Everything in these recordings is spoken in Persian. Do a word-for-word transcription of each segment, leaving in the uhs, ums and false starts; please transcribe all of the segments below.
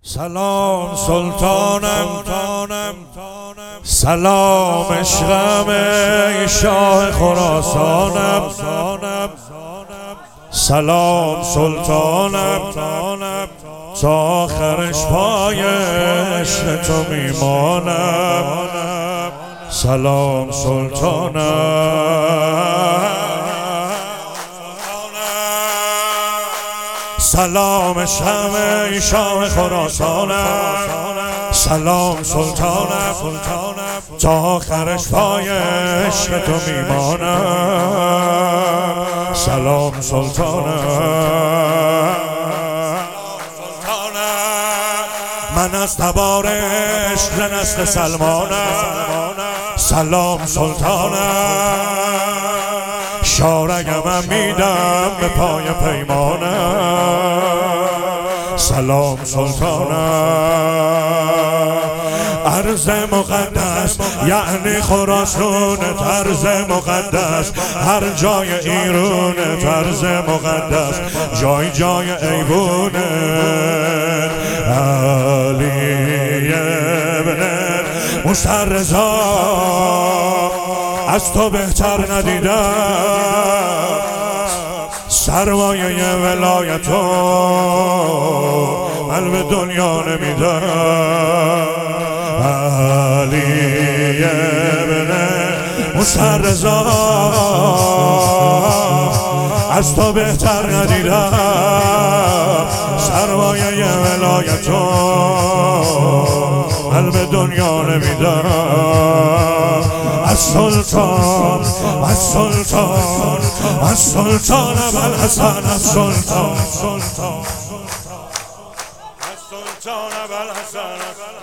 سلام سلطانم، سلام عشقم ای شاه خراسانم، سلام سلطانم تا آخرش پای عشق تو میمانم. سلام سلطانم، سلام شمع ای شاه خراسانم، سلام سلطانم تا آخرش پای عشق تو میمانم. سلام سلطانم، من از تبار عشق نسل سلمانم. سلام سلطانم، شارگمم میدم به پای پیمانم. سلام سلطانم، عرض مقدس یعنی خراسان طرز مقدس، هر جای ایران طرز مقدس، جای جای ایوان علی ابن موسی رضا، از تو بهتر ندیدم، سرمایه ولایتو من به دنیا نمیدم. علی ابن موسی رضا، از تو بهتر ندیدم، سرمایه ولایتو من به دنیا نمیدم. از سلطان از سلطان از سلطان ابوالحسن، از سلطان از سلطان ابوالحسن.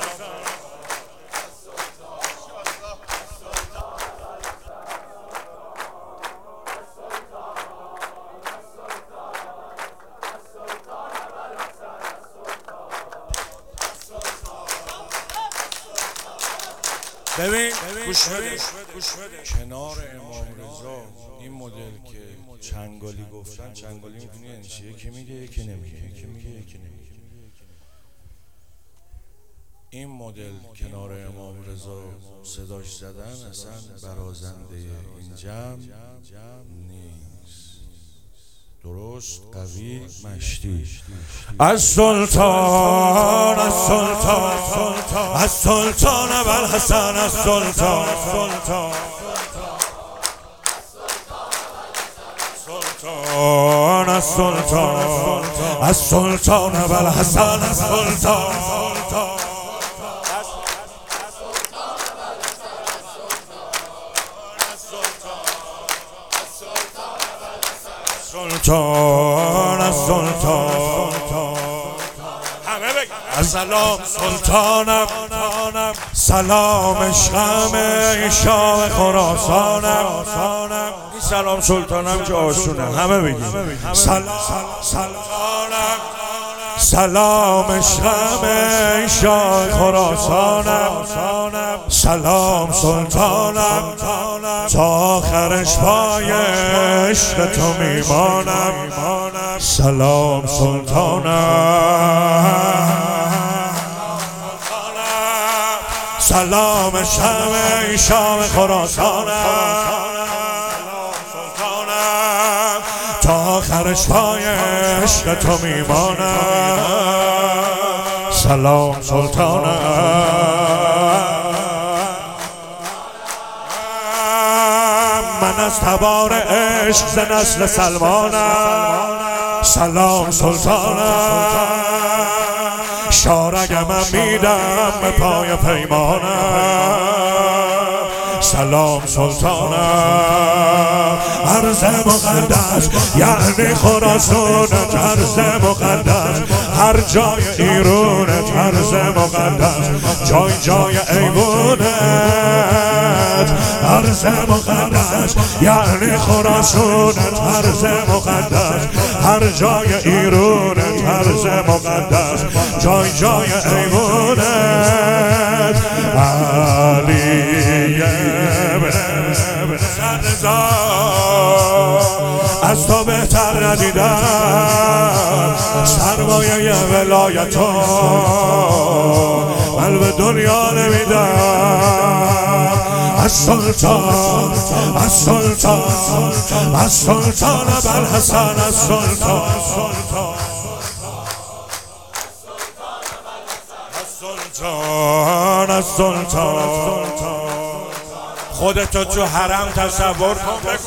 ببین گوش بده، کنار امام رضا این مدل که چنگالی گفتن، چنگالی میدونی یعنی چی؟ یکی میگه یکی نمیگه، یکی میگه یکی نمیگه. این مدل کنار امام رضا صداش زدن اصلا برازنده این جمع نیست. درست، قوی، مشتی. از سلطان از سلطان از سلطان ابوالحسن، از سلطان سلطان از سلطان از سلطان ابوالحسن، از سلطان سلطان از سلطان. همه بگید سلام سلطانم، سلام عشقم ای شاه خراسانم. این سلام سلطانم که آسونه، همه بگید سلام سلطانم، سلام عشقم ای شاه خراسانم، سلام سلطانم تا آخرش پای عشق تو میمانم. سلام سلطانم، سلام شمع ای شاه خراسانم، تا آخرش پای عشق تو میمانم. سلام سلطانم، من از تبار عشق ز نسل سلمانم. سلام سلطانم، شارگمم میدم به پای پیمانم. سلام سلطانم، عرض مقدس یعنی خراسان طرز مقدس، هر جای ایران طرز مقدس، جای جای ایوانت طرز مقدس، یعنی خراسان طرز مقدس، هر جای ایران طرز مقدس، جای جای ایوانت. علی ابن رضا، از تو بهتر ندیدم، سر سرمایه ولایتو من به دنیا نمیدم. از سلطان از سلطان از سلطان ابوالحسن از سلطان سلطان از سلطان خودتو تو حرم تصور کن بگو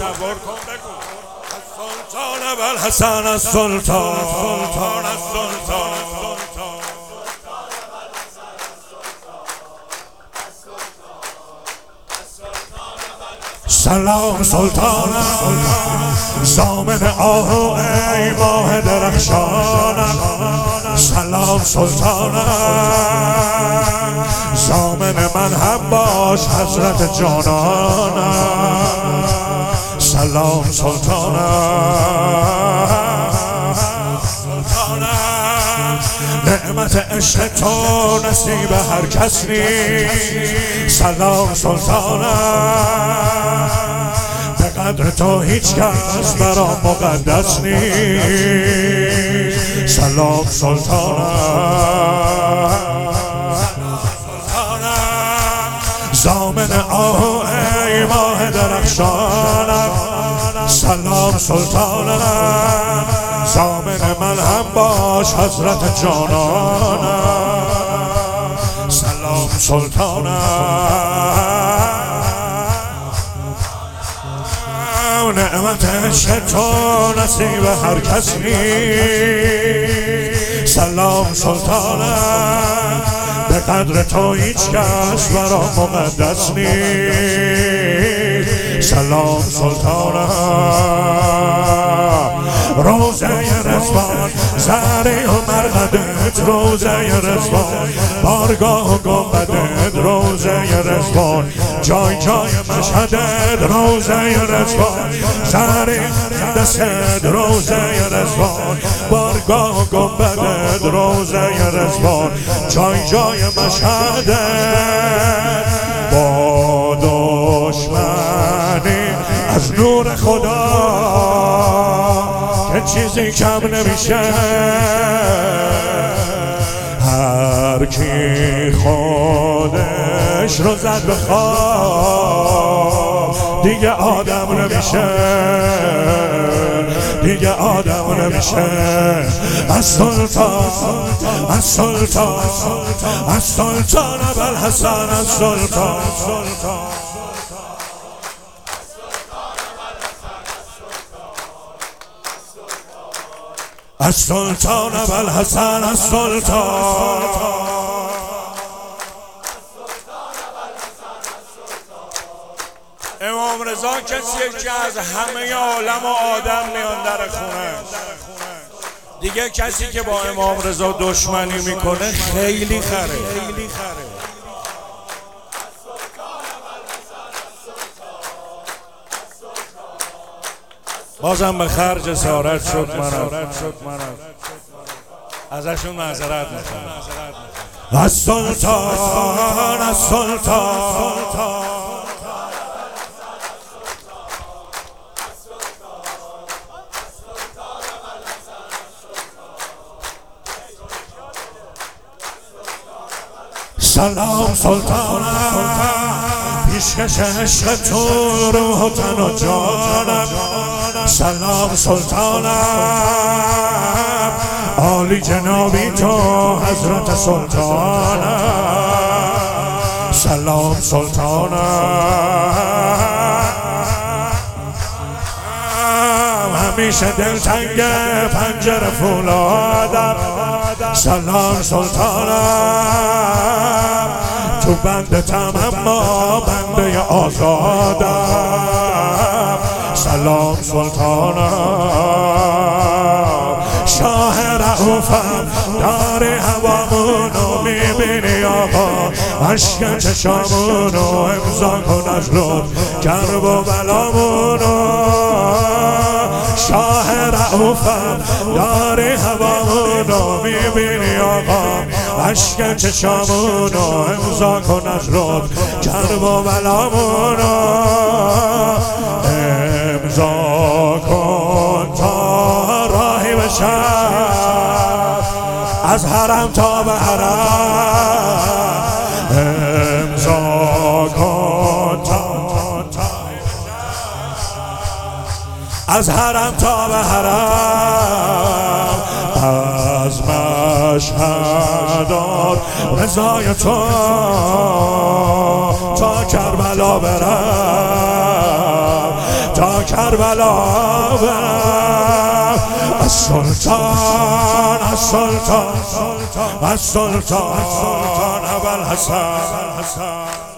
سلطان ابوالحسن از سلطان سلطان از سلطان سلام سلطانم زامن آهو ای ماه درخشانم. سلام سلطانم زامن من هم باش حضرت جانانم. سلام سلطانم نعمت عشق تو نصیب هر کس نیست. سلام سلطانم به قدر تو هیچ کس برام مقدس نیست. سلام سلطانم زامن آهو ای ماه درخشانم. سلام سلطانم زامن من هم باش حضرت جانانم. سلام سلطانم نعمت عشق تو نصیب هر کس نیست. سلام سلطانم به قدر تو هیچ کس برام مقدس نیست. سلام سلطانم روزه رضوان زهره و مرقدت روزه رضوان بارگاه و گنبدت روزه رضوان جای جای مشهدت روزه رضوان زهره دستت روزه رضوان بارگاه و گنبدت روزه رضوان جای جای مشهدت با دشمنی از نور خدا که چیزی کم نمیشه. هر کی خودش رو زد به خواب دیگه آدم نمیشه دیگه آدم نمیشه. از سلطان از سلطان از سلطان ابوالحسن از سلطان از سلطان ابوالحسن از سلطان امام رضا کسیه که از همه عالم و آدم میان در خونه. دیگه کسی که با امام رضا دشمنی میکنه خیلی خره. بازم به خرج جسارت شد منم ازشون معذرت میخوام. از سلطان از سلطان سلام سلطانم پیشکش عشق تو روح و تن و جانم. سلام سلطانم عالی جنابی تو حضرت سلطانم. سلام سلطانم همیشه دلتنگ پنجره فولادم. سلام سلطانم تو بندتم اما بنده آزادم. سلام سلطانم شاه رؤوفم داری هوامونو میبینی آقا عشق چشامونو امضا کن از لطف کرب و بلامونو. شاه رؤوفم داری هوامونو میبینی آقا عشق چشامونو امضا کن از لطف کرب و بلامونو. امضا کن تا راهی بشم حرم تا به حرم امضا کن از حرم تا به حرم از مشهد رضای تو تا کربلا برم تا کربلا برم از سلطان از سلطان از سلطان ابوالحسن